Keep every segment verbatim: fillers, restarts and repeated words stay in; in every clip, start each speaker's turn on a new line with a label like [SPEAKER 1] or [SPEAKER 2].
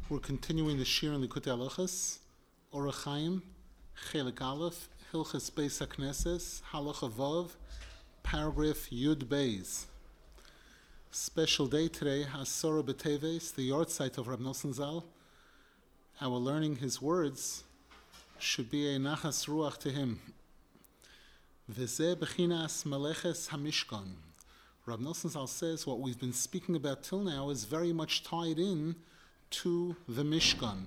[SPEAKER 1] We're continuing the Shir in Likutei Halachos, Orach Chaim, Chelik Aleph, Hilchos Beis HaKnesses, Halacha Vav, paragraph Yud Beis. Special day today, Asora B'Teves, the yahrzeit of Rab Nosson Zal. Our learning his words should be a nachas ruach to him. V'zeh b'chinas meleches hamishkan. Rab Nosson Zal says what we've been speaking about till now is very much tied in to the Mishkan.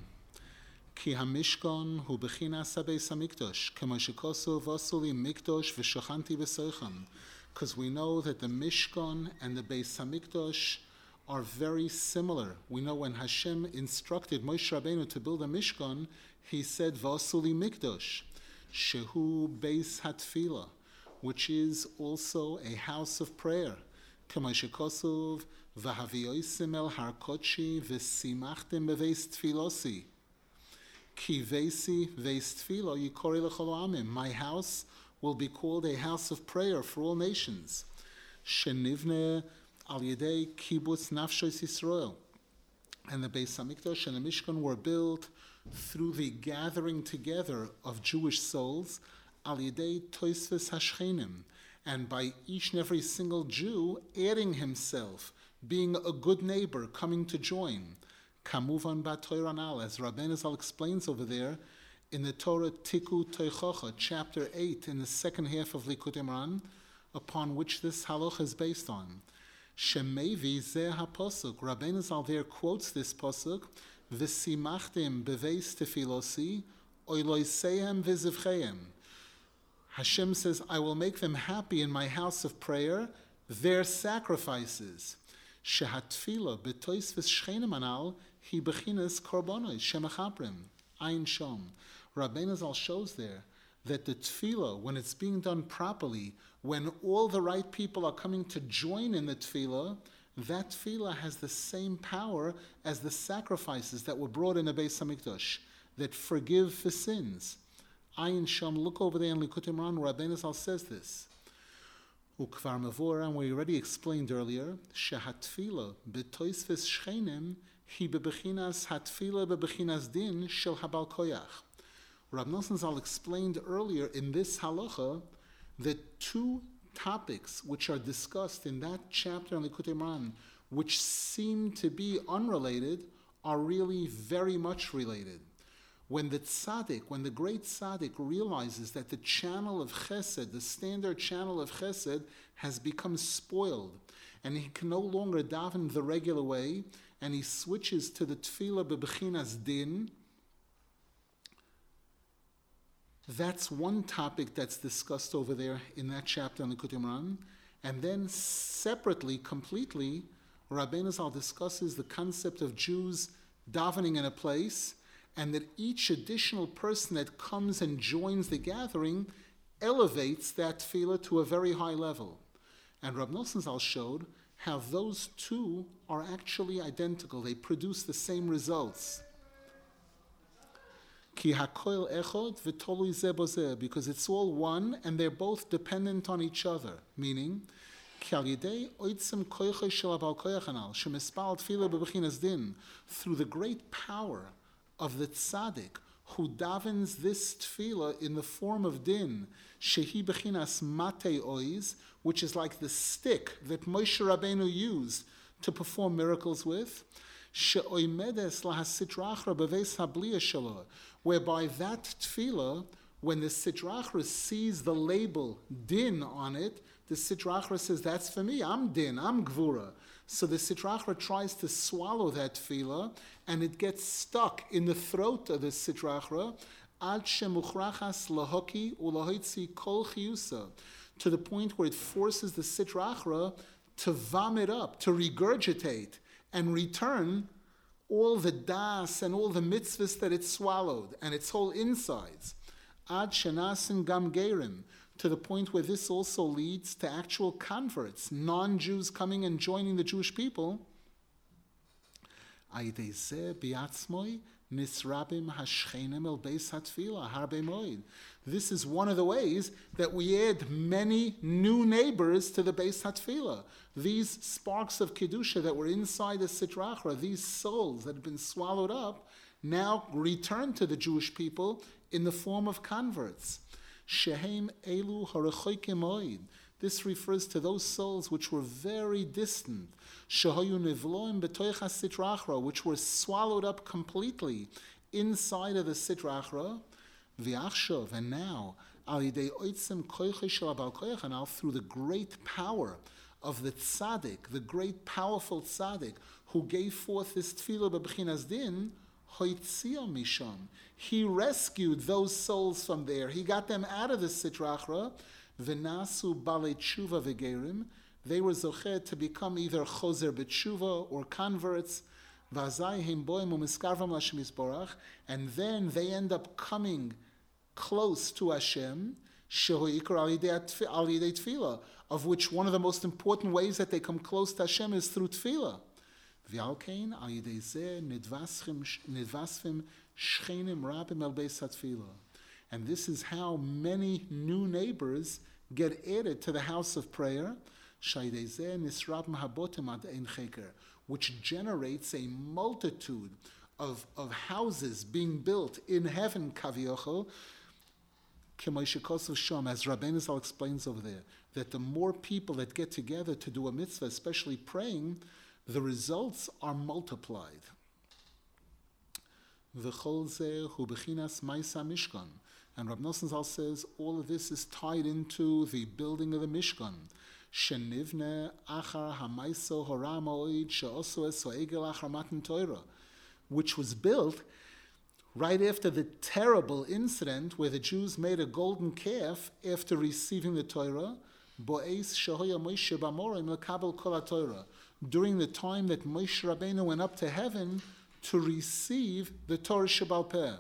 [SPEAKER 1] Ki hamishkan hu b'chinas habeis hamikdash, kemo shekosu v'asuli mikdash v'shachanti v'soichem. Because we know that the Mishkan and the Beis Hamikdash are very similar. We know when Hashem instructed Moshe Rabbeinu to build a Mishkan, he said v'asuli mikdash, shehu Beis Hatfila, which is also a house of prayer. Kemo shekosuv v'havioisim el har kodshi v'simachtem beveis tfilosi. Ki veisi veis tfilo yikori l'chol amim. My house will be called a house of prayer for all nations. Shenivne al yedei kibbutz nafshos Yisrael. And the Beis Hamikdash and the Mishkan were built through the gathering together of Jewish souls, al yedei toisves hashchenim, and by each and every single Jew adding himself, being a good neighbor, coming to join. Kamuvan ba'Torah anal, as Rabbeinu Zal explains over there, in the Torah Tiku Teichocha, chapter eight, in the second half of Likutei Moharan, upon which this halacha is based on. Shemevi zeh ha-posuk. Rabbeinu Zal there quotes this posuk, V'simachtem beveis tefilosi, oiloisehem v'zivchehem. Hashem says, I will make them happy in my house of prayer, their sacrifices. Shehatfila b'tois v'schenim anal, hi bechinas korbonos, shemachaprim, ein shom. Rabbeinu Zal shows there that the tefillah, when it's being done properly, when all the right people are coming to join in the tefillah, that tefillah has the same power as the sacrifices that were brought in the Beis Hamikdash, that forgive for sins. Ayin Sham, look over there in Likutei Moharan, Rabbeinu Zal says this. Ukvar Mavora, and we already explained earlier, shehatfila b'toisves shchenim hi bebechinas hatfila bebechinas din shel habal koyach. Rab Nosson Zal explained earlier in this halacha that two topics which are discussed in that chapter in Likutei Moharan, which seem to be unrelated, are really very much related. When the tzaddik, when the great tzaddik realizes that the channel of chesed, the standard channel of chesed, has become spoiled, and he can no longer daven the regular way, and he switches to the tefillah bebechinas din, that's one topic that's discussed over there in that chapter in the Likutei Moharan. And then separately, completely, Rabbeinu Zal discusses the concept of Jews davening in a place, and that each additional person that comes and joins the gathering elevates that tefillah to a very high level. And Rab Nosson Zal showed how those two are actually identical. They produce the same results. Ki hakoil echod v'tolui zeh bozeh, because it's all one and they're both dependent on each other. Meaning, ki al yidei oitzim koichoi shel aval koyach anal shemispal tefillah bebechinas din, through the great power of the tzaddik who davens this tefillah in the form of din, shehi bechinas matei oiz, which is like the stick that Moshe Rabbeinu used to perform miracles with, she'oimedes lahasitra achra beveis habliya shelo, whereby that tefillah, when the sitra achra sees the label din on it, the sitra achra says, that's for me, I'm din, I'm gvura. So the sitra achra tries to swallow that tefillah, and it gets stuck in the throat of the sitra achra, ad shemuchrachas lahoki ulahoitzi kol chiyusa, to the point where it forces the sitra achra to vomit up, to regurgitate, and return all the das and all the mitzvahs that it swallowed, and its whole insides. Ad shenasin gam gerim, to the point where this also leads to actual converts, non-Jews coming and joining the Jewish people. Ayidei zeh biatzmoi Nisrabim hashchenim el beis hatfila harbe moed. This is one of the ways that we add many new neighbors to the beis hatfila. These sparks of kedusha that were inside the Sitra Achra, these souls that had been swallowed up, now return to the Jewish people in the form of converts. Shehem elu harachoyke moed. This refers to those souls which were very distant, shehoyu nivloim b'toich ha-Sitra Achra, which were swallowed up completely inside of the Sitra Achra. V'achshov, and now, al yidei oitzim koiche shel abal koich, and now through the great power of the tzaddik, the great powerful tzaddik, who gave forth this tefillah b'bchinas din, hoitzia misham. He rescued those souls from there. He got them out of the Sitra Achra. V'nasu balei tshuva v'gerim. They were zochet to become either chozer b'tshuva or converts. V'azai him boim u'miskarvam l'Hashem yisborach. And then they end up coming close to Hashem. Shehu yikra al yidei tefillah, of which one of the most important ways that they come close to Hashem is through tefillah. V'alkein al yidei zeh nidvasvim shchenim rabim el beis hatefillah. And this is how many new neighbors get added to the house of prayer, which generates a multitude of, of houses being built in heaven, kaviochel, as Rabbeinu Zal explains over there, that the more people that get together to do a mitzvah, especially praying, the results are multiplied. V'chol zeh hu b'chinas ma'isa mishkan. And Rab Nosson Zal says all of this is tied into the building of the Mishkan. Shenivne achar hamaiso hora moed she'osu es ha'egel achar matan Torah, which was built right after the terrible incident where the Jews made a golden calf after receiving the Torah, bo'es shehoya Moshe b'amorim lekabel kol ha'Torah, during the time that Moshe Rabbeinu went up to heaven to receive the Torah Shebal Peh.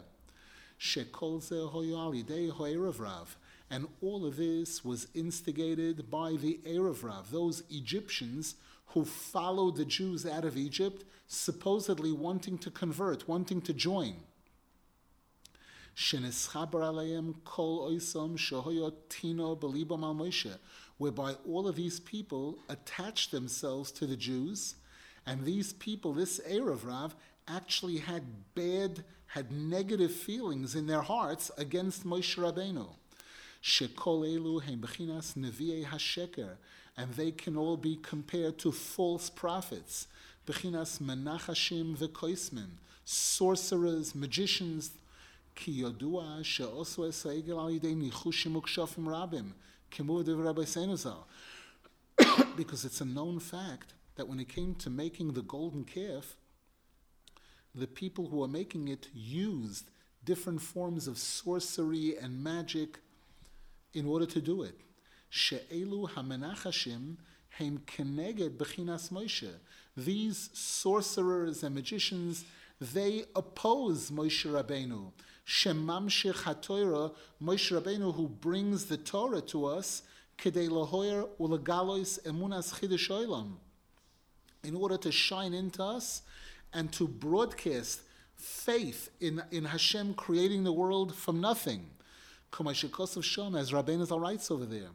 [SPEAKER 1] And all of this was instigated by the Erev Rav, those Egyptians who followed the Jews out of Egypt, supposedly wanting to convert, wanting to join. Whereby all of these people attached themselves to the Jews, and these people, this Erev Rav, actually had bad, had negative feelings in their hearts against Moshe Rabbeinu. Shekol elu heim b'chinas nevi'ei hasheker, and they can all be compared to false prophets. B'chinas menachashim v'koismen, sorcerers, magicians. Ki yodua she'osu es ha'egel al yidei nichushim u'kshofim rabim, k'muv dev Rabbi Seinazal. Because it's a known fact that when it came to making the golden calf, the people who were making it used different forms of sorcery and magic in order to do it. She'elu hamenachashim heim keneged b'chinas Moshe. These sorcerers and magicians, they oppose Moshe Rabbeinu. Shemamshech haTorah, Moshe Rabbeinu, who brings the Torah to us, kedei lahoyer ulegalois emunas chidush olam, in order to shine into us and to broadcast faith in, in Hashem creating the world from nothing. As Rabbeinu Zal writes over there,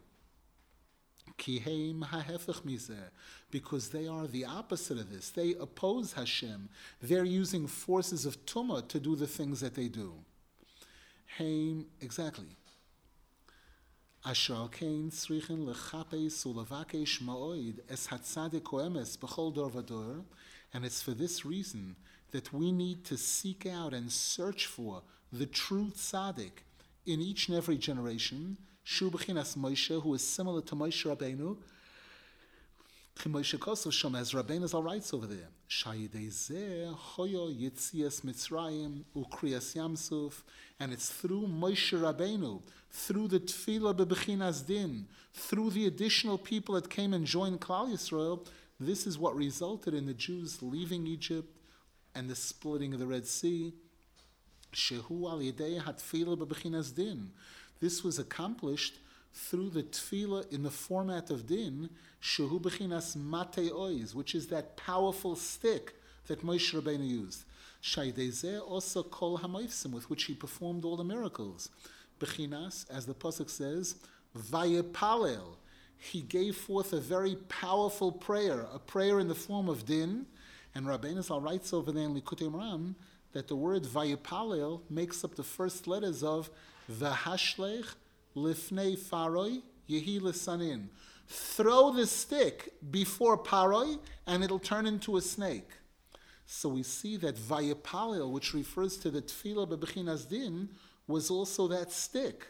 [SPEAKER 1] because they are the opposite of this. They oppose Hashem. They're using forces of Tumah to do the things that they do. Heim, exactly. Asher al kein tzrichen lechapes ulevakesh ma'oid es hatzadik koemes b'chol dor v'dor. And it's for this reason that we need to seek out and search for the true tzaddik in each and every generation, Shu b'chinas Moshe, who is similar to Moshe Rabbeinu, Moshe Kosov Shom, as Rabbeinu Zal writes over there, Shayidei zeh hoyo yitzias Mitzrayim ukriyas Yamsuf, and it's through Moshe Rabbeinu, through the Tefillah b'chinas din, through the additional people that came and joined Klal Yisrael. This is what resulted in the Jews leaving Egypt and the splitting of the Red Sea. Shehu al yedei hatfilah b'chinas din. This was accomplished through the tefillah in the format of din. Shehu b'chinas matei oiz, which is that powerful stick, that Moshe Rabbeinu used. Shaydezeh also kol hamoifsim, with which he performed all the miracles. Bechinas, as the pasuk says, vayepalel, he gave forth a very powerful prayer, a prayer in the form of din. And Rabbeinu Zal writes over there in Likutei Moharan that the word vayepalel makes up the first letters of v'hashlech lifnei faroi yehi lesanin. Throw the stick before Paroi and it'll turn into a snake. So we see that vayepalel, which refers to the tefillah bebechinas din, was also that stick.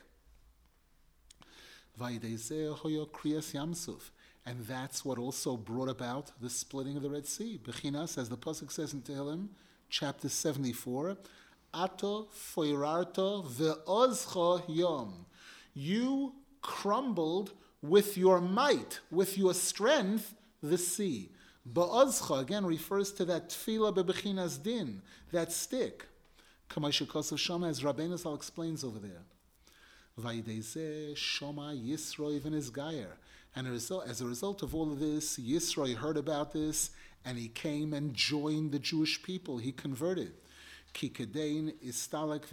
[SPEAKER 1] Vayidezeh hoyo kriyas yamsuf. And that's what also brought about the splitting of the Red Sea. Bechinas, as the pasuk says in Tehillim, chapter seventy-four, Ato foirarto ve'ozcho yom. You crumbled with your might, with your strength, the sea. Ba'ozcha, again, refers to that tefillah bebechinas din, that stick. K'moshe kosav shama, as Rabbeinu Zal explains over there. Vayidezeh shoma Yisroi v'nizgayer. And as a result of all of this, Yisroi heard about this, and he came and joined the Jewish people. He converted. Because when this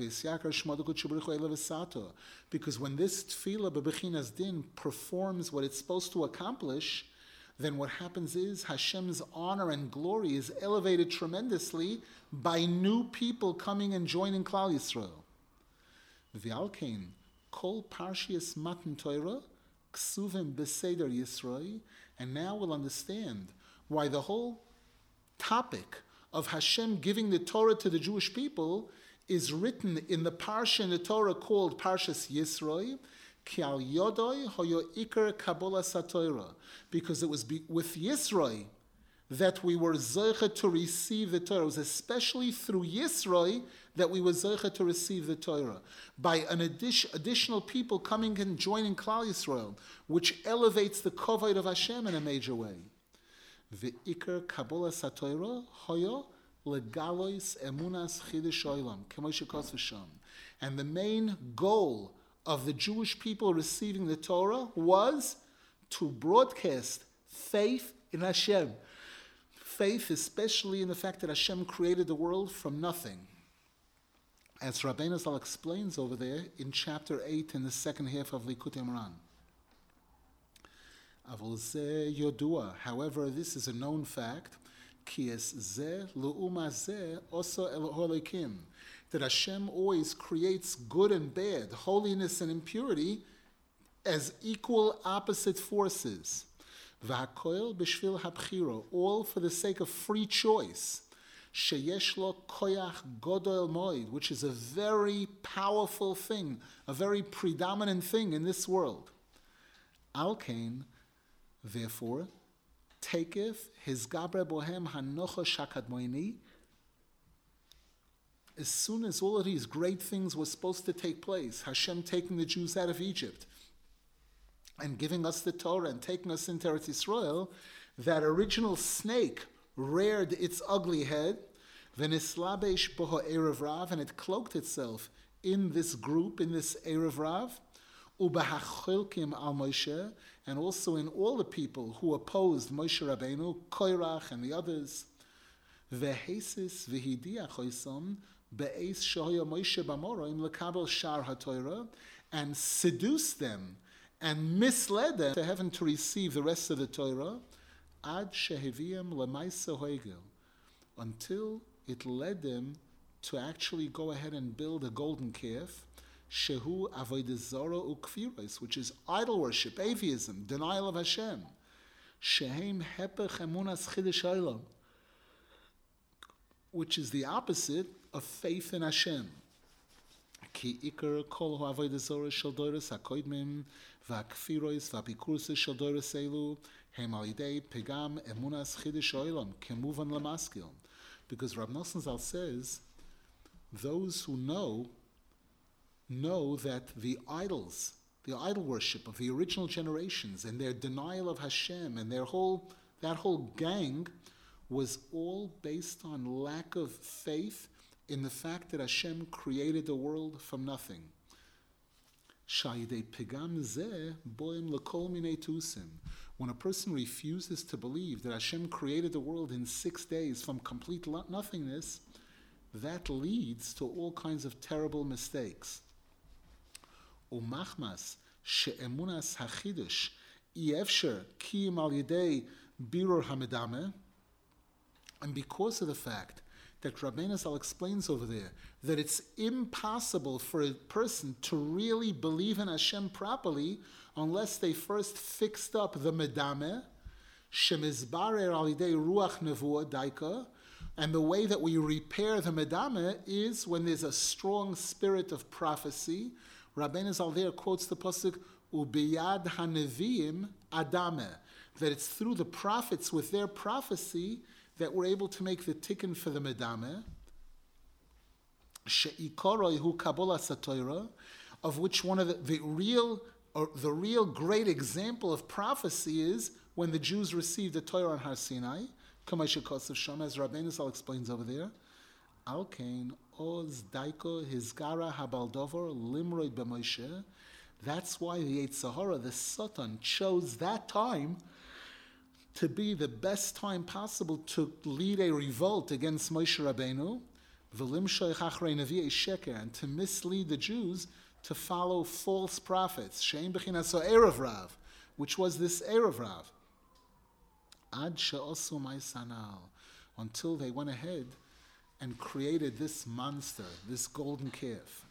[SPEAKER 1] tefillah bebechinas din performs what it's supposed to accomplish, then what happens is Hashem's honor and glory is elevated tremendously by new people coming and joining Klal Yisrael. V'alkein kol parshias matan Torah ksuvim beseder Yisroi, and now we'll understand why the whole topic of Hashem giving the Torah to the Jewish people is written in the parsha in the Torah called Parshas Yisroi, ki al yodoi hoyo iker kabbalah satorah, because it was be, with Yisroi that we were zeicha to receive the Torah. It was especially through Yisroi that we were zeicha to receive the Torah, by an addition, additional people coming and joining Klal Yisrael, which elevates the kovod of Hashem in a major way. Ve'ikar kabbalah satorah hoyo legalois emunas chidush olam k'moshe kosav sham. And the main goal of the Jewish people receiving the Torah was to broadcast faith in Hashem. Faith, especially in the fact that Hashem created the world from nothing. As Rabbeinu Zal explains over there in chapter eight in the second half of Likutei Moharan. However, this is a known fact, that Hashem always creates good and bad, holiness and impurity, as equal opposite forces. All for the sake of free choice. Which is a very powerful thing, a very predominant thing in this world. Alkain, therefore, taketh his gabre bohem hanocha shakadmoini. As soon as all of these great things were supposed to take place, Hashem taking the Jews out of Egypt and giving us the Torah and taking us into Eretz Yisrael, that original snake reared its ugly head, v'nislabesh boho erev rav, and it cloaked itself in this group, in this erev rav, ubahachilkim al Moshe, and also in all the people who opposed Moshe Rabbeinu, Koirach and the others, v'hesis v'hidiach hoisom be'ez shoya Moshe b'moroim lekabel shar haTorah, and seduced them and misled them to heaven to receive the rest of the Torah, ad shehiviem lemaisa hoegel, until it led them to actually go ahead and build a golden calf, shehu avodah zara ukfiros, which is idol worship, atheism, denial of Hashem, shehem hepech emunas chidush olam, which is the opposite of faith in Hashem. Ki ikar kol avodah zara shel doros hakoidmim v'akfiros v'apikursos shel doros elu hem al yidei pegam emunas chidush olam kemuvan lamaskil. Because Rav Nosson Zal says, those who know, know that the idols, the idol worship of the original generations and their denial of Hashem and their whole, that whole gang was all based on lack of faith in the fact that Hashem created the world from nothing. Shayidei pigam zeh boim lekol minei tusim. When a person refuses to believe that Hashem created the world in six days from complete nothingness, that leads to all kinds of terrible mistakes. Umachmas she'emunas hachidush iefsher kiyim al yedei birur hamedame, and because of the fact that Rabbeinu Zal explains over there that it's impossible for a person to really believe in Hashem properly unless they first fixed up the medame, shemizbarer al yidei ruach nevuah daika, and the way that we repair the medame is when there's a strong spirit of prophecy. Rabbeinu Zal there quotes the pasuk ubiyad haneviim adame, that it's through the prophets with their prophecy that we're able to make the tikkun for the medame, she'ikoroi hu kabbalah satoira, of which one of the, the real or the real great example of prophecy is when the Jews received the Torah on Har Sinai, Kamei shekosav sham, as Rabbeinu Zal explains over there. Al kain oz daiko hizgara habaldover limroi b'Moshe. That's why the Yetzer Hara, the Satan, chose that time to be the best time possible to lead a revolt against Moshe Rabbeinu, and to mislead the Jews to follow false prophets, Shein Bechinas Erev Rav, which was this Erev Rav. Ad she'osu ma'asanal, until they went ahead and created this monster, this golden calf.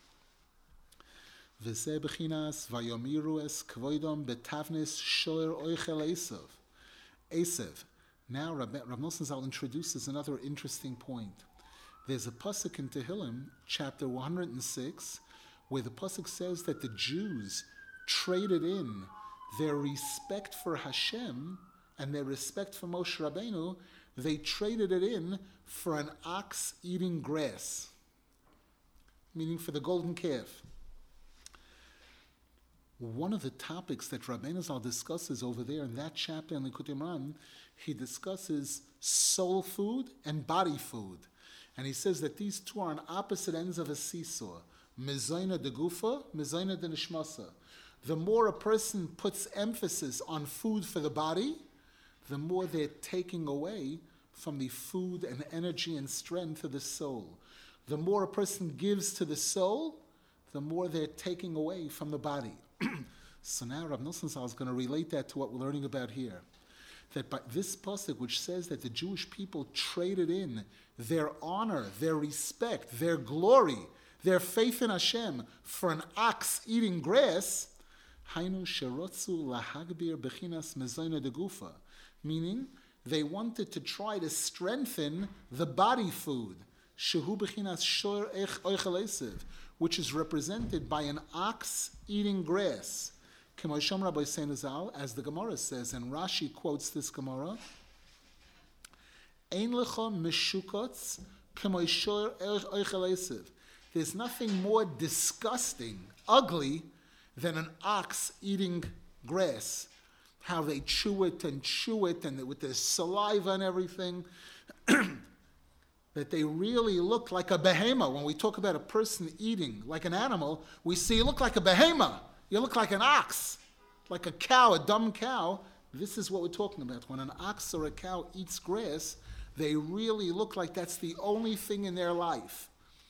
[SPEAKER 1] V'zeh bechinas vayomiru es kvoidom betavnis shoer oichel Esav. Esav. Now Rav Nosson Zal introduces another interesting point. There's a pasuk in Tehillim, chapter one hundred six, where the pasuk says that the Jews traded in their respect for Hashem and their respect for Moshe Rabbeinu, they traded it in for an ox eating grass, meaning for the golden calf. One of the topics that Rabbeinu Zal discusses over there in that chapter in Likutei Moharan, he discusses soul food and body food. And he says that these two are on opposite ends of a seesaw. Mezoina de gufa, mezoina de nishmasa. The more a person puts emphasis on food for the body, the more they're taking away from the food and energy and strength of the soul. The more a person gives to the soul, the more they're taking away from the body. So now Rav Nosson Zal is going to relate that to what we're learning about here. That by this pasuk, which says that the Jewish people traded in their honor, their respect, their glory, their faith in Hashem for an ox eating grass, hainu sherotzu lahagbir bechinas mezoina de gufa, meaning they wanted to try to strengthen the body food, shehu bechinas shor oichel Esav, which is represented by an ox eating grass. As the Gemara says, and Rashi quotes this Gemara, there's nothing more disgusting, ugly, than an ox eating grass. How they chew it and chew it, and with their saliva and everything, that they really look like a behemoth. When we talk about a person eating like an animal, we see you look like a behemoth. You look like an ox, like a cow, a dumb cow. This is what we're talking about. When an ox or a cow eats grass, they really look like that's the only thing in their life.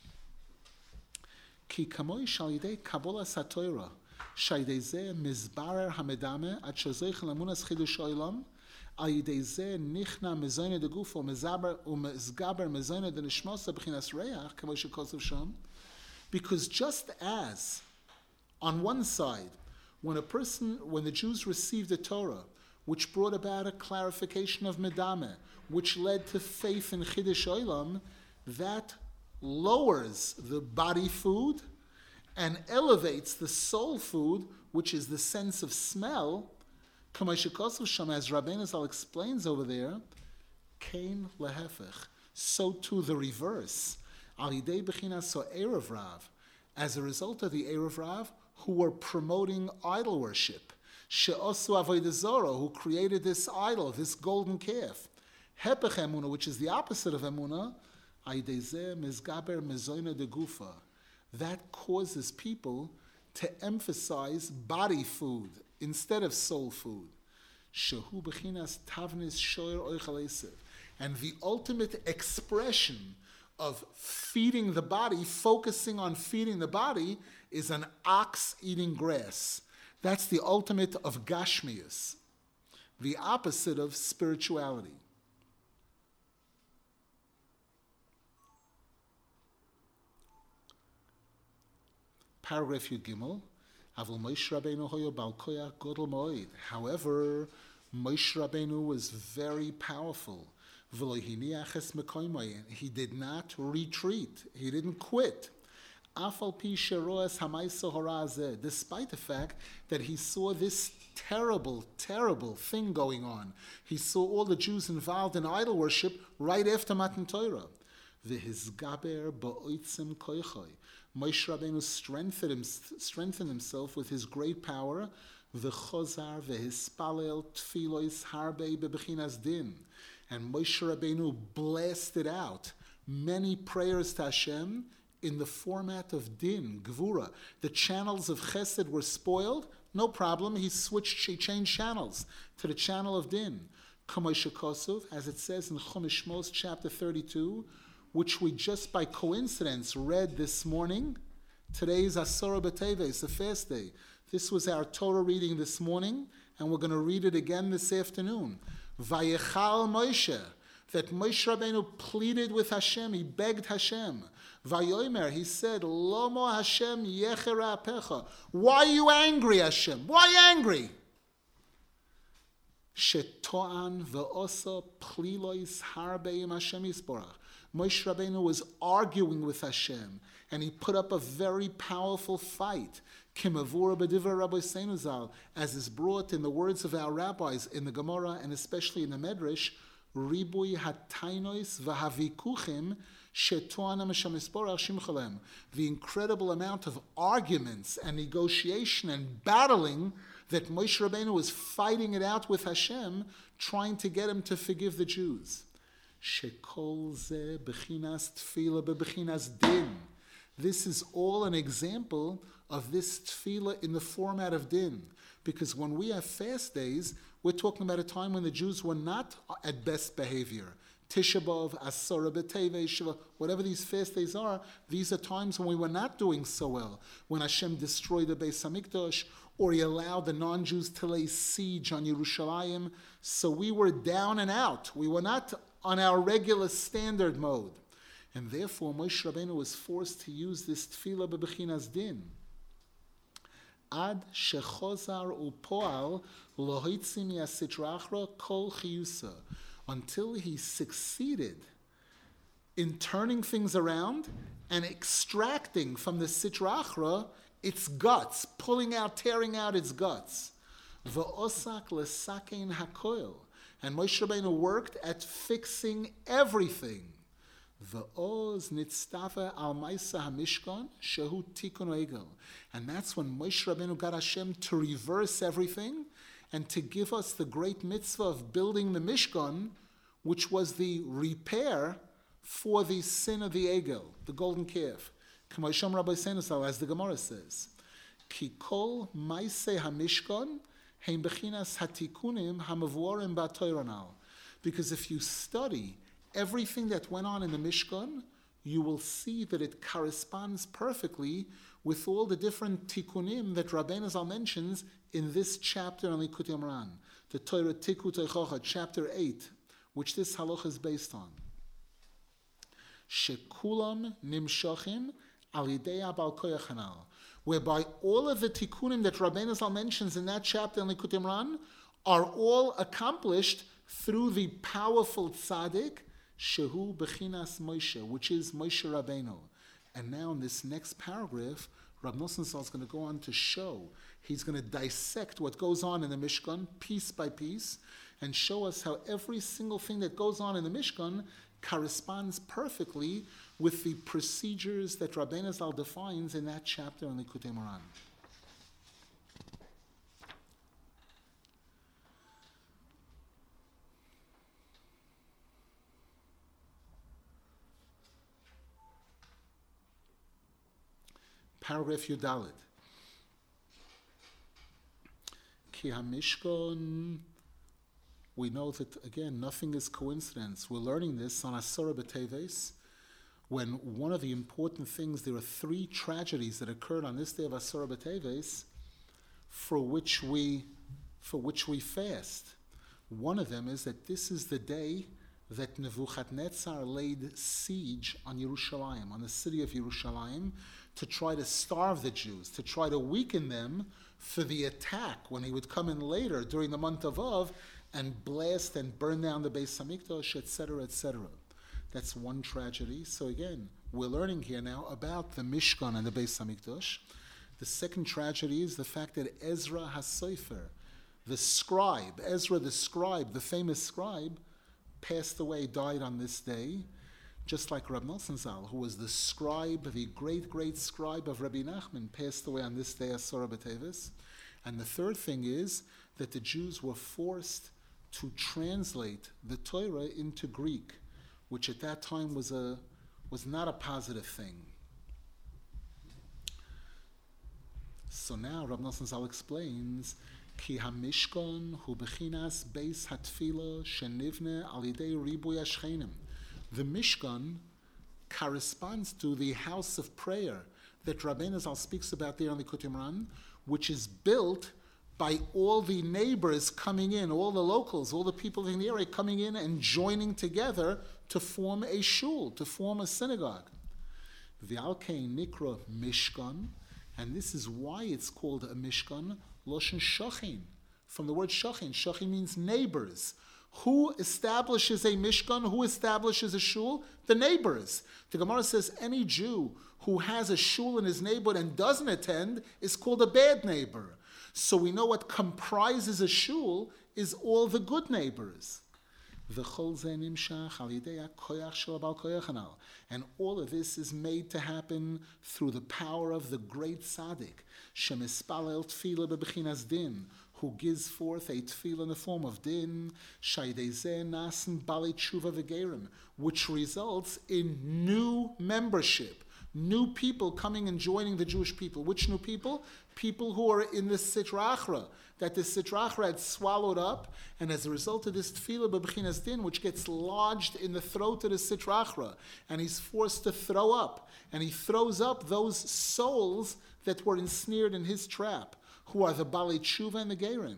[SPEAKER 1] Ki kamoi shal yidei kabbalah satoira, shaydei zeh mizbarer hamedame at shozeich lamunas chidush olam, al yidei zeh nichna mezoine de gufo mezaber umezgaber mezoine de nishmosa b'chinas reach kamoi shekosav sham. Because just as on one side, when a person, when the Jews received the Torah, which brought about a clarification of medame, which led to faith in Chiddush Olam, that lowers the body food and elevates the soul food, which is the sense of smell. As Rabbeinu Zal explains over there, Kain lehefech, so too the reverse. Al yidei bechinas so Erev Rav, as a result of the Erev Rav, who were promoting idol worship. She'osu avodah zarah, who created this idol, this golden calf. Hepech emunah, which is the opposite of emunah, aydezeh mizgaber mezoina de gufa. That causes people to emphasize body food instead of soul food. Shehu bechinas tavnis shoyer oichel esev. And the ultimate expression of feeding the body, focusing on feeding the body, is an ox eating grass. That's the ultimate of gashmius, the opposite of spirituality. Paragraph Yud Gimel. Avol Moshe Rabbeinu hoyo bal koyach godel moed. However, Moshe Rabbeinu was very powerful. V'lo hiniaches mekoymai. He did not retreat. He didn't quit. Afal pi sheroas hamaisa horazeh. Despite the fact that he saw this terrible, terrible thing going on. He saw all the Jews involved in idol worship right after Matan Torah. V'hizgaber ba'oitzim koychoi. Moshe Rabbeinu strengthened, him, strengthened himself with his great power. V'chozar v'hispalel tfilois harbe bebechinas din. And Moshe Rabbeinu blasted out many prayers to Hashem in the format of din, gvura. The channels of chesed were spoiled. No problem. He switched, he changed channels to the channel of din. Kamoshe Kosov, as it says in Chumash Shmos chapter thirty-two, which we just by coincidence read this morning. Today is Asara B'Teves, a fast day. This was our Torah reading this morning, and we're going to read it again this afternoon. Vayechal Moshe, that Moshe Rabbeinu pleaded with Hashem, he begged Hashem. Vayomer, he said, Lomo Hashem yechera apecha. Why are you angry, Hashem? Why angry? Shetoan ve'osa plilois harbeim Hashem yisborach. Moshe Rabbeinu was arguing with Hashem, and he put up a very powerful fight. Kimavura b'divrei Rabbi Seinu Zal, as is brought in the words of our rabbis in the Gemara and especially in the Medrash, Ribui hatainois v'havikuchim shetoanam Hashem yisborach shimchalem. The incredible amount of arguments and negotiation and battling that Moshe Rabbeinu was fighting it out with Hashem, trying to get him to forgive the Jews. Shekol ze bechinas tefillah bebechinas din. This is all an example of this tefillah in the format of din. Because when we have fast days, we're talking about a time when the Jews were not at best behavior. Tisha B'Av, Asara B'Teves, Shiva, whatever these fast days are, these are times when we were not doing so well. When Hashem destroyed the Beis HaMikdash, or He allowed the non-Jews to lay siege on Yerushalayim. So we were down and out. We were not on our regular standard mode. And therefore, Moshe Rabbeinu was forced to use this tefillah bebechinas din. Ad shechozar upoal lohitzi mi'asitra achra kol chiyusa. Until he succeeded in turning things around and extracting from the sitra achra its guts, pulling out, tearing out its guts. V'osak lesakein hakoil. And Moshe Rabbeinu worked at fixing everything. V'oz nitztava al maisa hamishkan shehu tikun egel. And that's when Moshe Rabbeinu got Hashem to reverse everything and to give us the great mitzvah of building the Mishkan, which was the repair for the sin of the egel, the golden calf. K'moisham Rabbi Senusal, as the Gemara says, Ki kol maise hamishkan heim bechinas hatikunim hamavuorim ba'toiranal. Because if you study everything that went on in the Mishkan, you will see that it corresponds perfectly with all the different tikkunim that Rabbeinu Zal mentions in this chapter on Likutei Moharan, the Torah Tikku Teichocha, chapter eight, which this halacha is based on. Shekulam nimshachim al yidei abal koyach hanal, whereby all of the tikkunim that Rabbeinu Zal mentions in that chapter in Likutei Moharan are all accomplished through the powerful tzaddik shehu bechinas Moshe, which is Moshe Rabbeinu. And now in this next paragraph, Rav Nosson Zal is going to go on to show, he's going to dissect what goes on in the Mishkan piece by piece and show us how every single thing that goes on in the Mishkan corresponds perfectly with the procedures that Rabbeinu Zal defines in that chapter on Likutei Moharan. Paragraph Yudalit. Ki HaMishkan, we know that, again, nothing is coincidence. We're learning this on Asara B'Teves, when one of the important things, there are three tragedies that occurred on this day of Asara B'Teves for which we, for which we fast. One of them is that this is the day that Nebuchadnezzar laid siege on Yerushalayim, on the city of Yerushalayim, to try to starve the Jews, to try to weaken them for the attack when he would come in later during the month of Av and blast and burn down the Beis Hamikdash, et cetera, et cetera. That's one tragedy. So again, we're learning here now about the Mishkan and the Beis Hamikdash. The second tragedy is the fact that Ezra HaSofer, the scribe, Ezra the scribe, the famous scribe, passed away, died on this day, just like Rab Nosson Zal, who was the scribe, the great, great scribe of Rabbi Nachman, passed away on this day, Asara B'Teves. And the third thing is that the Jews were forced to translate the Torah into Greek, which at that time was a was not a positive thing. So now Rab Nosson Zal explains, Ki HaMishkan hu bechinas beis hatfila shenivne al yidei ribuy hashchenim. The Mishkan corresponds to the house of prayer that Rabbeinu Zal speaks about there on the Likutei Moharan, which is built by all the neighbors coming in, all the locals, all the people in the area coming in and joining together to form a shul, to form a synagogue. V'alkein nikra Mishkan, and this is why it's called a Mishkan, Loshen Shachin, from the word Shachin. Shachin means neighbors. Who establishes a Mishkan? Who establishes a shul? The neighbors. The Gemara says any Jew who has a shul in his neighborhood and doesn't attend is called a bad neighbor. So we know what comprises a shul is all the good neighbors. And all of this is made to happen through the power of the great tzaddik, shemispalel tefillah bebechinas din, who gives forth a tefillah in the form of din, shaydezeh nasen bali tshuva v'gerim, which results in new membership, new people coming and joining the Jewish people. Which new people? People who are in the Sitra Achra, that the Sitra Achra had swallowed up, and as a result of this tefillah bebechinas din, which gets lodged in the throat of the Sitra Achra, and he's forced to throw up, and he throws up those souls that were ensnared in his trap, who are the Bali Tshuva and the Gerim,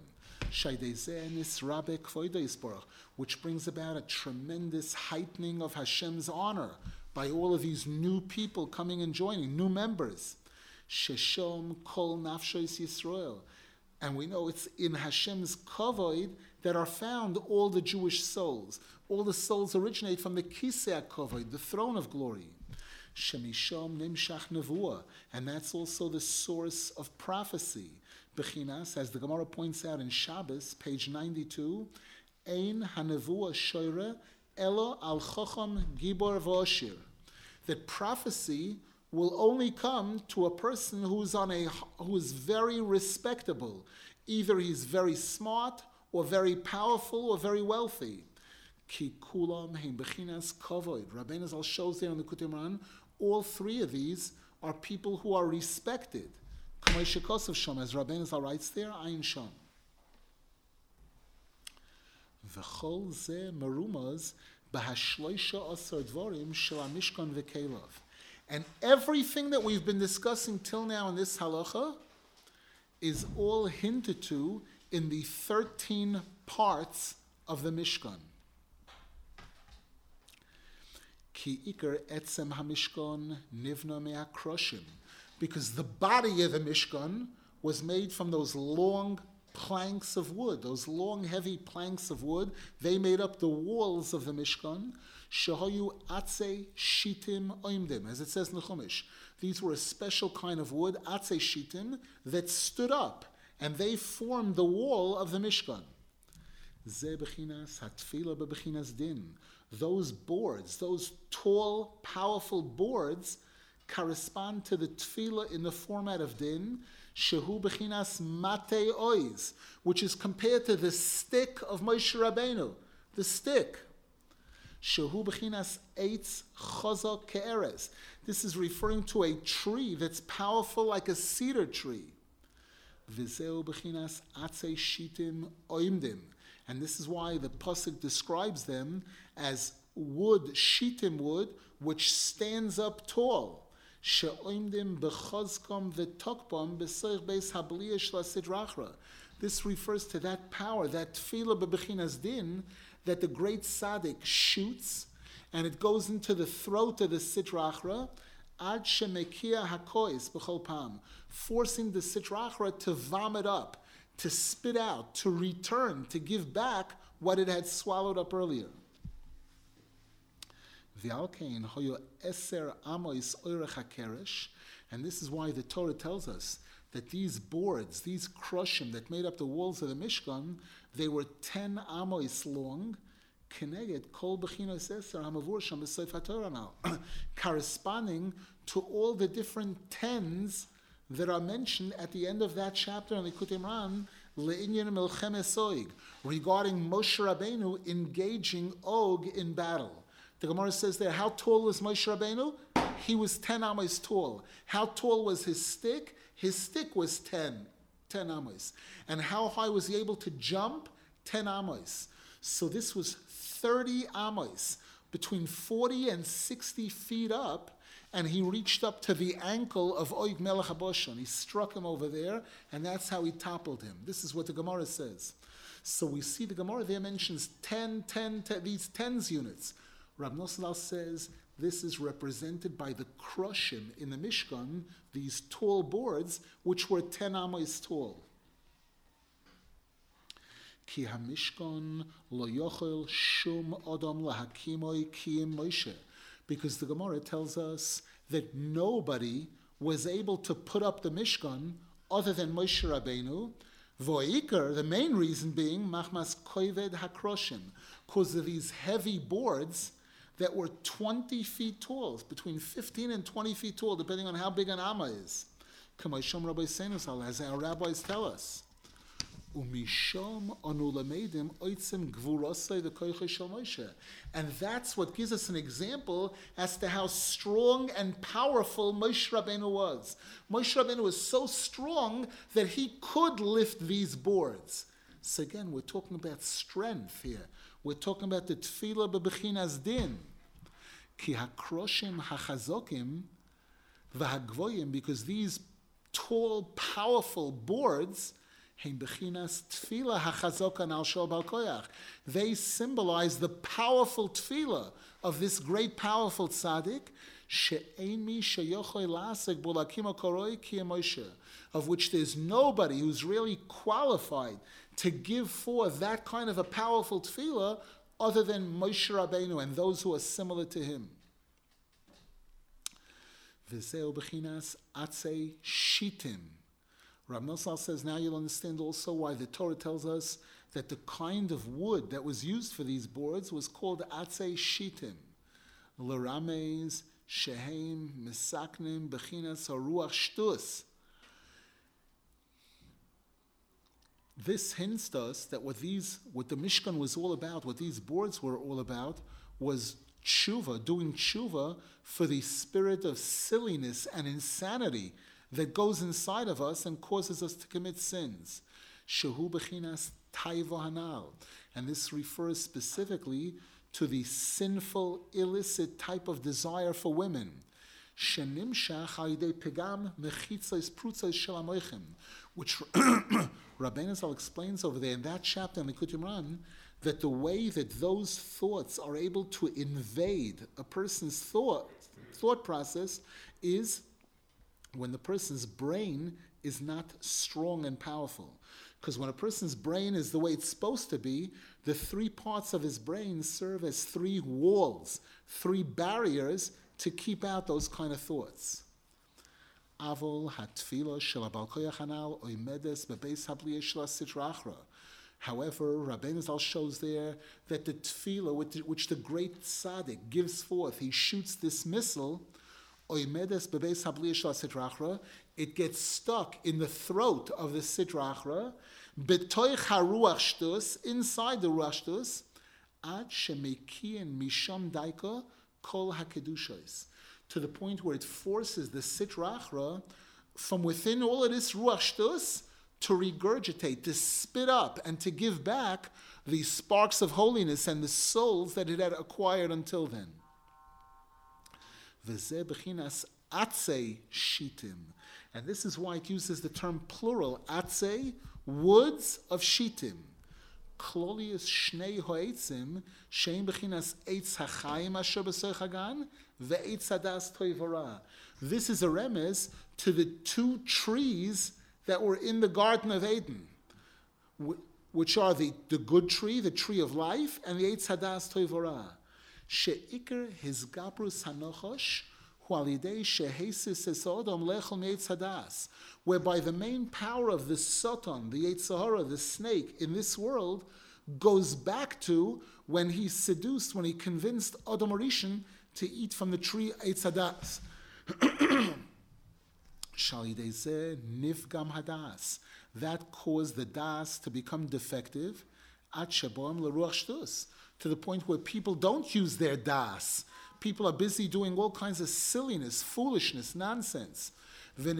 [SPEAKER 1] which brings about a tremendous heightening of Hashem's honor by all of these new people coming and joining, new members. Sheshom kol nafshos Yisrael. And we know it's in Hashem's kavod that are found all the Jewish souls. All the souls originate from the Kisei HaKavod, the throne of glory. Shemishom nimshach nevuah. And that's also the source of prophecy. Bechinas, as the Gemara points out in Shabbos, page ninety-two, Ein hanevuah shoyre elo al chocham gibor v'oshir. That prophecy will only come to a person who's on a who is very respectable. Either he's very smart, or very powerful, or very wealthy. Ki kulam hein bechinas kavod. Rabbeinu Zal shows there in the Likutei Moharan, all three of these are people who are respected. Kamei shekosov sham, as Rabbeinu Zal writes there, Ayin Sham. V'chol ze merumaz b'hashloisha asar dvarim shel hamishkan v'kelav. And everything that we've been discussing till now in this halacha is all hinted to in the thirteen parts of the Mishkan. Ki ikar etzem hamishkan nivna me'akroshim. Because the body of the Mishkan was made from those long planks of wood, those long, heavy planks of wood. They made up the walls of the Mishkan. Shehoyu atze shitim oimdim, as it says in the Chumash. These were a special kind of wood, atze shitim, that stood up, and they formed the wall of the Mishkan. Ze bechinas hatfila bebechinas din. Those boards, those tall, powerful boards, correspond to the tefillah in the format of din, shehu bechinas mate oiz, which is compared to the stick of Moshe Rabbeinu, the stick. Shehu bechinas eitz chazak ke'eres. This is referring to a tree that's powerful like a cedar tree. V'zeu b'chinas atzei shitim oimdim. And this is why the pasuk describes them as wood, shitim wood, which stands up tall. She'oimdim b'chazkom v'tokbom b'seich beis habliya shel sidrachra. This refers to that power, that tefillah b'bechinas din, that the great tzaddik shoots, and it goes into the throat of the sidrachra, ad shemekia hakois b'chol pam, forcing the sidrachra to vomit up, to spit out, to return, to give back what it had swallowed up earlier. V'alkein hoyo eser amois oirech hakeresh, and this is why the Torah tells us that these boards, these krushim that made up the walls of the Mishkan, they were ten amos long, keneged kol bechinos eser hamavur sham b'seif haTorah now, corresponding to all the different tens that are mentioned at the end of that chapter in Likutei Moharan, le'inyan melchemes Og, regarding Moshe Rabbeinu engaging Og in battle. The Gemara says there, how tall was Moshe Rabbeinu? He was ten amos tall. How tall was his stick? His stick was ten, ten amos. And how high was he able to jump? ten amos. So this was thirty amos, between forty and sixty feet up, and he reached up to the ankle of Og Melech HaBashan. He struck him over there, and that's how he toppled him. This is what the Gemara says. So we see the Gemara there mentions ten, ten, ten these tens units. Rab Nosson says this is represented by the krushim in the Mishkan, these tall boards, which were ten amos tall. Ki hamishkan lo yochel shum adam lahakimoi kiyim Moshe. Because the Gemara tells us that nobody was able to put up the Mishkan other than Moshe Rabbeinu. Vo'ikar, the main reason being machmas koived hakroshim, because of these heavy boards that were twenty feet tall, between fifteen and twenty feet tall, depending on how big an amma is. Kamashom Rabbi Seinus, as our rabbis tell us. Umishom anulamedim oitzim gvurosay the koiche shel Moshe, and that's what gives us an example as to how strong and powerful Moshe Rabbeinu was. Moshe Rabbeinu was so strong that he could lift these boards. So again, we're talking about strength here. We're talking about the tefillah bebechinas din. Ki hakroshim hachazokim v'hagvoyim, because these tall, powerful boards, hein bechinas tefillah hachazokan al shel bal koyach, they symbolize the powerful tefillah of this great, powerful tzaddik, she'ein mi sheyochoi la'asek bo lakim hakoroi ki Moshe, of which there's nobody who's really qualified to give forth that kind of a powerful tefillah other than Moshe Rabbeinu and those who are similar to him. V'zeu b'chinas atzei shitim. Rav Nosson says, now you'll understand also why the Torah tells us that the kind of wood that was used for these boards was called atzei shitim. L'rameis shehem misaknim b'chinas haruach shtus. This hints to us that what these, what the Mishkan was all about, what these boards were all about, was tshuva, doing tshuva for the spirit of silliness and insanity that goes inside of us and causes us to commit sins. Shehu bechinas taiva hanal, and this refers specifically to the sinful, illicit type of desire for women. Shenimshach ha'idei pegam mechitzos prutzos shel hamochim, which Rabbeinu Zal explains over there in that chapter in Likutei Moharan, that the way that those thoughts are able to invade a person's thought thought process is when the person's brain is not strong and powerful. Because when a person's brain is the way it's supposed to be, the three parts of his brain serve as three walls, three barriers to keep out those kind of thoughts. Avol hatfila shel abal koyach hanal oimedes bebeis habliya shel sitrachra. However, Rabbeinu Zal shows there that the tefillah, which the great tzaddik gives forth, he shoots this missile, oimedes bebeis habliya shel sitrachra, it gets stuck in the throat of the sitrachra, betoich haruach shtus, inside the ruach shtus, ad shemekiyin misham daika kol hakedushos, to the point where it forces the sitrachra from within all of this ruach shtus to regurgitate, to spit up, and to give back the sparks of holiness and the souls that it had acquired until then. V'zeh b'chinas atzei shitim. And this is why it uses the term plural, atzei, woods of shitim. Klolius shnei ho'etzim, shein b'chinas eitz hachayim asher b'soich hagan, ve'etz hadas toivara. This is a remez to the two trees that were in the Garden of Eden, which are the, the good tree, the tree of life, and the eitz hadas toivara. She'ikr hizgabrus hanochosh, whereby the main power of the Satan, the Yetzer Hara, the snake in this world, goes back to when he seduced, when he convinced Adam Rishon to eat from the tree Eitz Hadas. Nifgam Hadas. That caused the Das to become defective, to the point where people don't use their Das. People are busy doing all kinds of silliness, foolishness, nonsense. And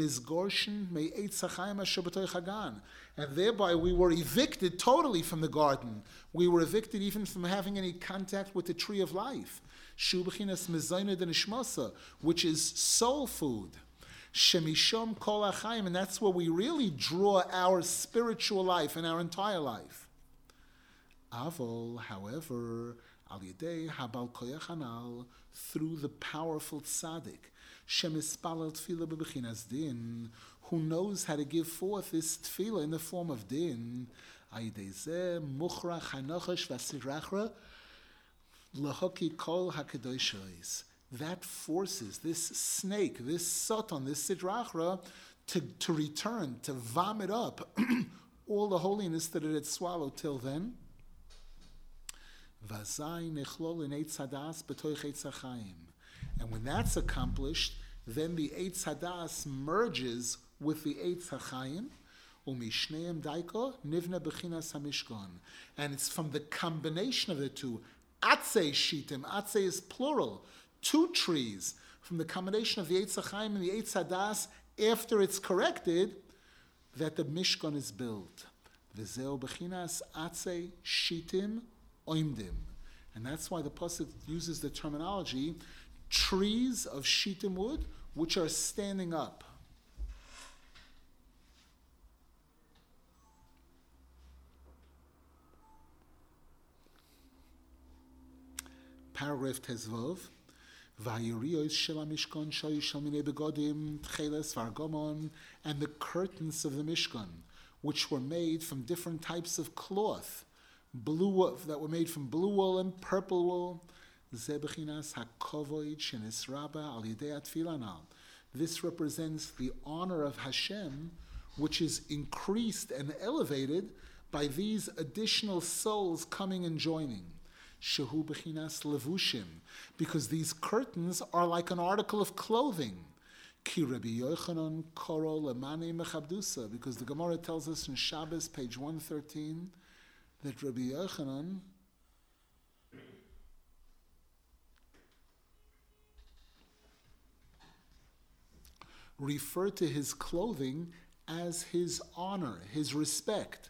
[SPEAKER 1] thereby we were evicted totally from the garden. We were evicted even from having any contact with the tree of life, which is soul food. And that's where we really draw our spiritual life and our entire life. Avol, however, al yedei habal koyach hanal, through the powerful tzaddik, shemispalel tefillah bebechinas din, who knows how to give forth this tefillah in the form of din, ayidei zeh muchrach hanochash vasirachra lahoki kol hakedoshos. That forces this snake, this satan, this sidrachra, to, to return, to vomit up all the holiness that it had swallowed till then. And when that's accomplished, then the Eitz Hadas merges with the Eitz HaChaim, and it's from the combination of the two, Atzei Shitim, Atzei is plural, two trees, from the combination of the Eitz HaChaim and the Eitz Hadas, after it's corrected, that the Mishkan is built. V'zeu b'chinas Atzei Shitim Oimdim. And that's why the pasuk uses the terminology trees of shitim wood which are standing up. Paragraph Tezvov. And the curtains of the Mishkan, which were made from different types of cloth, blue that were made from blue wool and purple wool. This represents the honor of Hashem, which is increased and elevated by these additional souls coming and joining. Shehu b'chinas levushim, because these curtains are like an article of clothing. Ki Rabbi Yochanan koro lemane mechabdusa, because the Gemara tells us in Shabbos, page one thirteen, that Rabbi Yochanan referred to his clothing as his honor, his respect.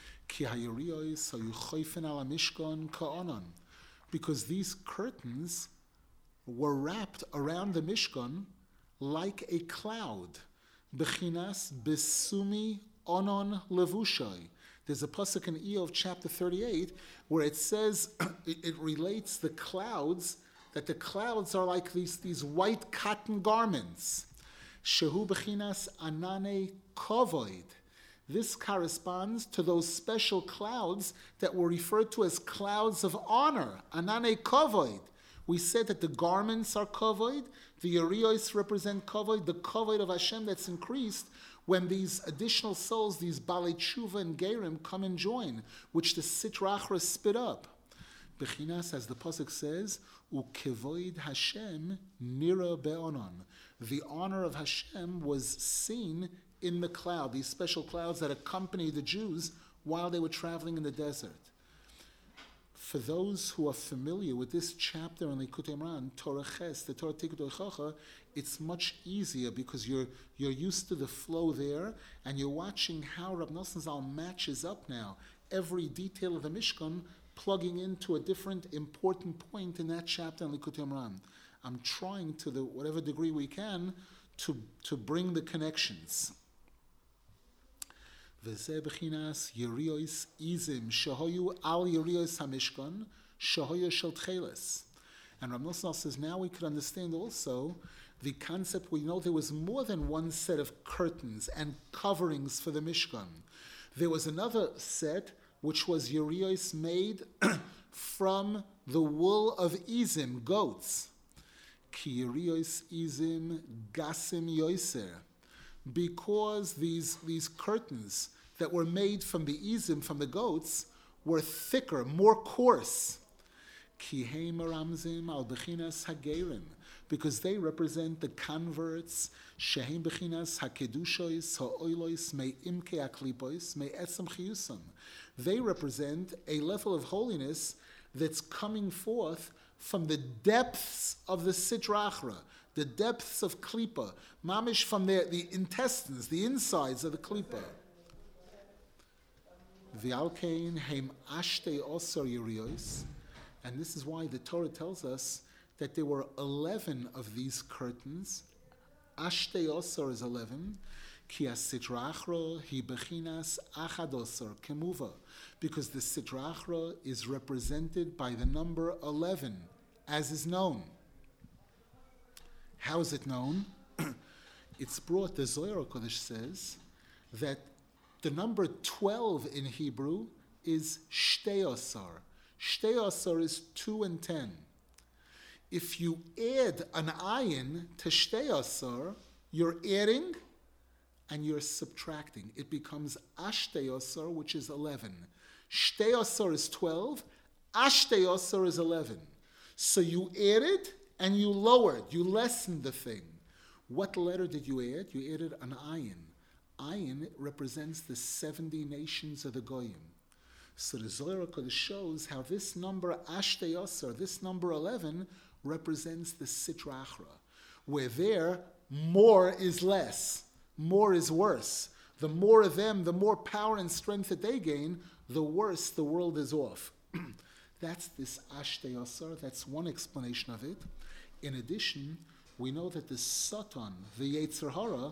[SPEAKER 1] Because these curtains were wrapped around the Mishkan like a cloud. Bechinas besumi onon levushai. There's a pasuk in Eov chapter thirty-eight where it says, it, it relates the clouds, that the clouds are like these, these white cotton garments. Shehu b'chinas anane kovoid. This corresponds to those special clouds that were referred to as clouds of honor, anane kovoid. We said that the garments are kovoid, the Yeriyos represent kovoid, the kovoid of Hashem that's increased when these additional souls, these Balei Tshuva and Gerim, come and join, which the Sitrachra spit up. Bechinas, as the pasuk says, ukevoid Hashem nira be'onon. The honor of Hashem was seen in the cloud, these special clouds that accompanied the Jews while they were traveling in the desert. for those who are familiar with this chapter in Likutei Moharan, Torah Ches, the Torah Tikut Oichacha, it's much easier because you're you're used to the flow there, and you're watching how Rab Nosson Zal matches up now every detail of the Mishkan, plugging into a different important point in that chapter in Likutei Moharan. I'm trying to the whatever degree we can to to bring the connections. V'zeh b'chinas yeriyos izim shehoyu al yeriyos hamishkan shehoyu shel tcheles. And Rav Nosson says now we could understand also the concept. We know there was more than one set of curtains and coverings for the Mishkan. There was another set which was yeriyos made from the wool of izim, goats. Ki yeriyos izim gasim yoiser. Because these, these curtains that were made from the izim, from the goats, were thicker, more coarse. Kiheim ramzim al bechinas hagerim, because they represent the converts. Shehem bechinas hakedushois ha'oilois me imke aklipois me etzem chiyusam. They represent a level of holiness that's coming forth from the depths of the Sitra Achra, the depths of Klippa, mamish from the, the intestines, the insides of the Klippa. V'alkein heim ashtei osar yeriyos, and this is why the Torah tells us that there were eleven of these curtains. Ashtei osar is eleven. Ki ha-Sitra Achra hi bechinas achad osar kemuva, because the Sitra Achra is represented by the number eleven, as is known. How is it known? It's brought, the Zohar Kodesh says, that the number twelve in Hebrew is Shtei Osar. Shtei Osar is two and ten. If you add an ayin to Shtei Osar, you're adding and you're subtracting. It becomes Ashtei Osar, which is eleven. Shtei Osar is twelve, Ashtei Osar is eleven. So you added and you lowered, you lessened the thing. What letter did you add? You added an ayin. Ayin represents the seventy nations of the Goyim. So the Zohar Kodesh shows how this number, Ashtei Osar, this number eleven, represents the Sitra Achra, where there, more is less, more is worse. The more of them, the more power and strength that they gain, the worse the world is off. That's this Ashtei Osar, that's one explanation of it. In addition, we know that the Satan, the Yetzer Hara,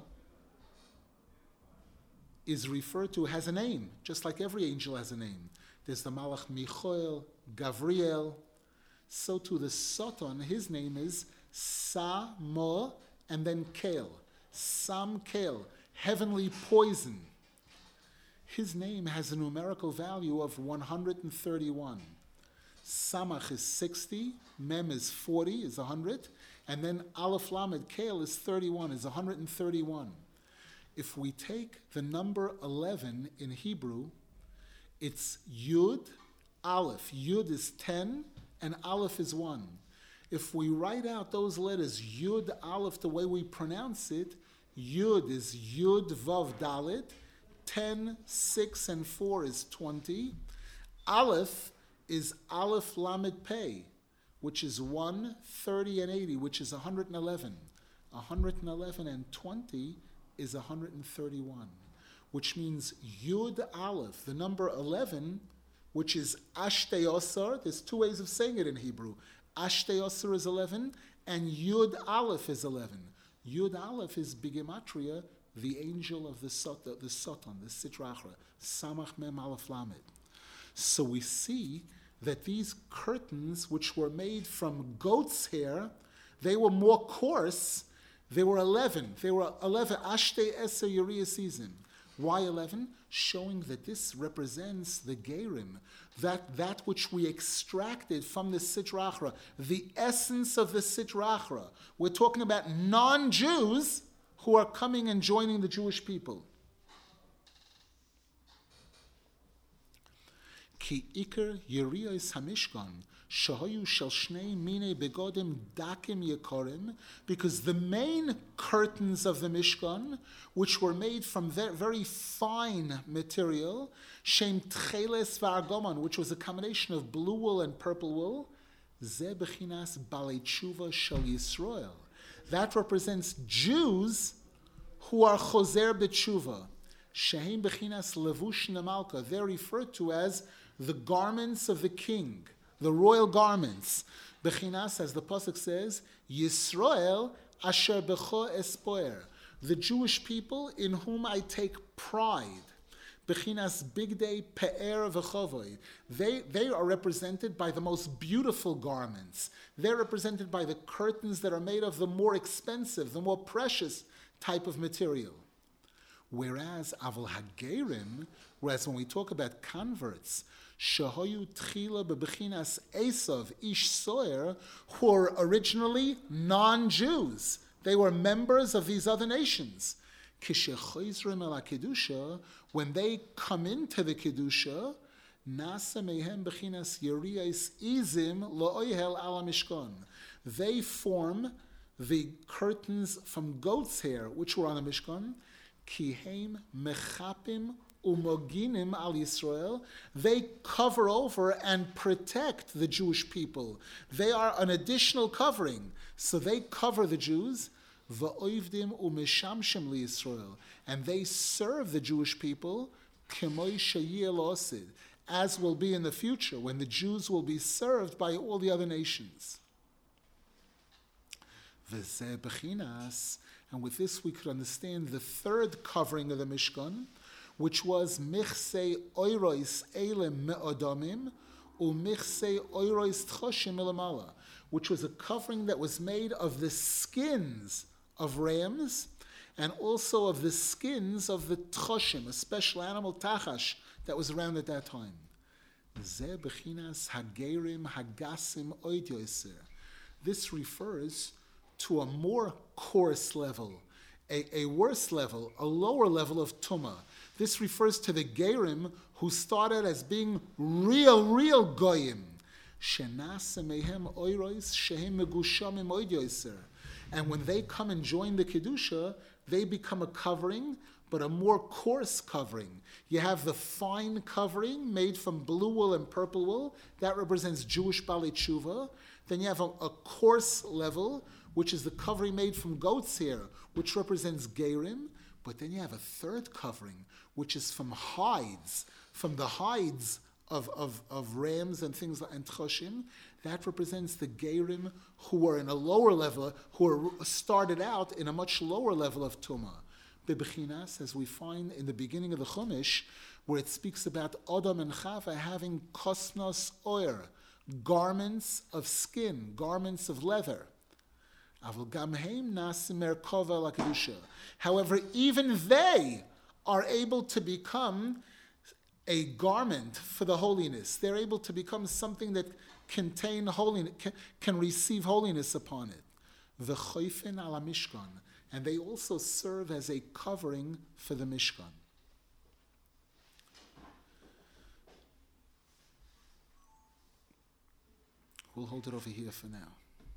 [SPEAKER 1] is referred to, has a name, just like every angel has a name. There's the Malach Michael, Gavriel. So too the Satan, his name is Sa-Mo, and then Kel. Sam-Kel, heavenly poison. His name has a numerical value of one hundred thirty-one. Samach is sixty, Mem is forty, is one hundred, and then Aleph Lamed Kel is thirty-one, is one hundred thirty-one. If we take the number eleven in Hebrew, it's Yud, Aleph. Yud is ten, and Aleph is one. If we write out those letters, Yud, Aleph, the way we pronounce it, Yud is Yud, Vav, Dalet, ten, six, and four is twenty. Aleph is Aleph Lamed Pei, which is one, thirty, and eighty, which is one hundred eleven. one hundred eleven and twenty is one hundred thirty-one, which means Yud Aleph, the number eleven, which is Ashtei Osar. There's two ways of saying it in Hebrew. Ashtei Osar is eleven, and Yud Aleph is eleven. Yud Aleph is Bigematria, the angel of the Satan, the Satan, the Sitra Achra, Samach Mem Aleph Lamed. So we see that these curtains, which were made from goat's hair, they were more coarse. They were eleven. They were eleven. Ashtei Eser Yeriyos Izim. Why eleven? Showing that this represents the Gerim, that, that which we extracted from the Sitra Achra, the essence of the Sitra Achra. We're talking about non-Jews who are coming and joining the Jewish people. Ki Iker Yeriyos HaMishkan Shahayu shel shnei mine begodim dakim yekorim, because the main curtains of the Mishkan, which were made from very fine material, shem tcheles v'argomon, which was a combination of blue wool and purple wool, ze bechinas balei tshuva shel Yisrael. That represents Jews who are choser b'tshuva. Shehem bechinas levush nemalka. They're referred to as the garments of the king, the royal garments. Bechinas, as the pasuk says, Yisrael asher becho espoer, the Jewish people in whom I take pride. Bechinas bigdei pe'er v'chovoi. They they are represented by the most beautiful garments. They're represented by the curtains that are made of the more expensive, the more precious type of material. Whereas Aval Hagerim, whereas when we talk about converts, Shahoyu Tchila Bebechinas Esav Ish Soyer, who were originally non-Jews. They were members of these other nations. Kishechoizrim el Kedusha, when they come into the Kedusha, Nasa Mehem Bechinas Yeriyais Izim Lo'oyhel Ala Mishkan. They form the curtains from goat's hair, which were on the Mishkan, Kihem Mechapim Umoginim Al Yisrael. They cover over and protect the Jewish people. They are an additional covering. So they cover the Jews, Va'oivdim Umeshamshem Li Yisrael, and they serve the Jewish people, Kemoi Shayil Osid, as will be in the future, when the Jews will be served by all the other nations. V'zeh Bechinas. And with this we could understand the third covering of the Mishkan, which was Michsei Oirois Eilem Me'odamim U Michsei Oirois Tchoshim Elamala, which was a covering that was made of the skins of rams and also of the skins of the Tchoshim, a special animal Tachash that was around at that time. Zeh Bechinas Hagerim Hagasim Oid Yoser. This refers to a more coarse level, a, a worse level, a lower level of tumah. This refers to the Gerim who started as being real, real Goyim. And when they come and join the Kedusha, they become a covering, but a more coarse covering. You have the fine covering made from blue wool and purple wool. That represents Jewish Balei Tshuva. Then you have a, a coarse level, which is the covering made from goat's hair, which represents Gerim. But then you have a third covering, which is from hides, from the hides of, of, of rams and things like and Tchoshim. That represents the Gerim who are in a lower level, who are started out in a much lower level of Tumah. Bebechinas, as we find in the beginning of the Chumash, where it speaks about Adam and Chava having kosnos oir, garments of skin, garments of leather. However, even they are able to become a garment for the holiness. They're able to become something that contain holiness, can, can receive holiness upon it. The choifen ala mishkan, and they also serve as a covering for the Mishkan. We'll hold it over here for now.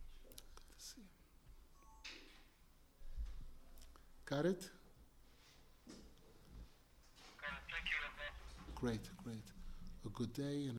[SPEAKER 1] Got it? Great, great. A good day and